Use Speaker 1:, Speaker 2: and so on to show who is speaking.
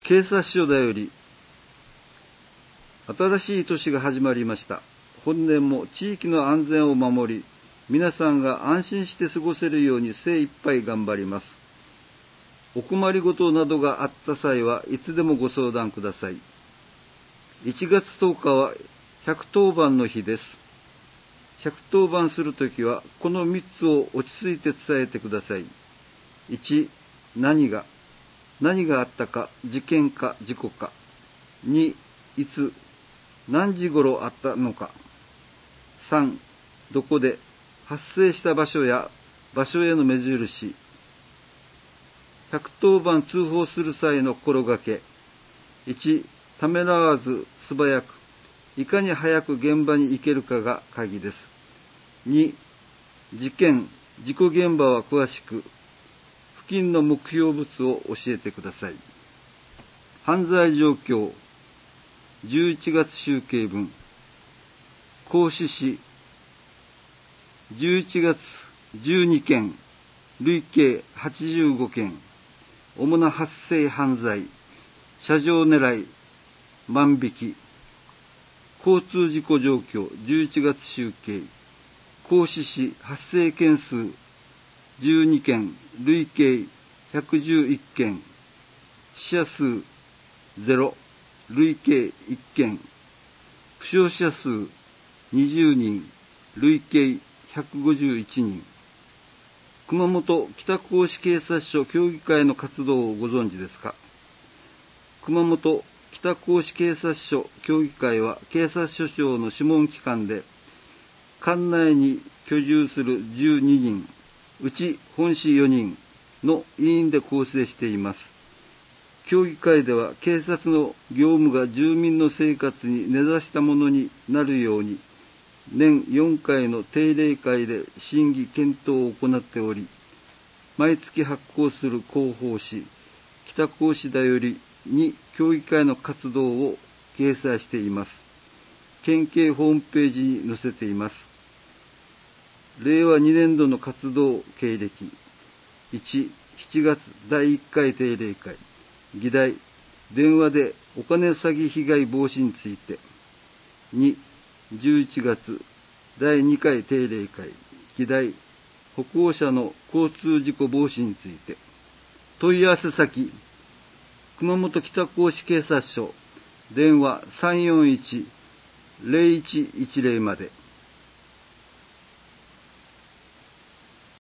Speaker 1: 警察署だより、新しい年が始まりました。本年も地域の安全を守り、皆さんが安心して過ごせるように精一杯頑張ります。お困りごとなどがあった際はいつでもご相談ください。1月10日は110番の日です。110番するときはこの3つを落ち着いて伝えてください。1、何があったか、事件か事故か。2、いつ、何時頃あったのか。3、どこで、発生した場所や場所への目印。110番通報する際の心がけ。1、ためらわず素早く、いかに早く現場に行けるかが鍵です。2、事件、事故現場は詳しく、付近の目標物を教えてください。犯罪状況、11月集計分。甲子市、11月12件、累計85件。主な発生犯罪、車上狙い、万引き。交通事故状況、11月集計。甲子市発生件数12件、累計111件。死者数0、累計1件。負傷者数20人、累計151人。熊本北甲子警察署協議会の活動をご存知ですか？熊本北甲子警察署協議会は警察署長の諮問機関で、管内に居住する12人、うち本市4人の委員で構成しています。協議会では警察の業務が住民の生活に根ざしたものになるように、年4回の定例会で審議検討を行っており、毎月発行する広報誌、北甲子だよりに協議会の活動を掲載しています。県警ホームページに載せています。令和2年度の活動経歴。1、7月第1回定例会。議題、電話でお金詐欺被害防止について。2、11月第2回定例会。議題、歩行者の交通事故防止について。問い合わせ先、熊本北甲子警察署、電話341-0110まで。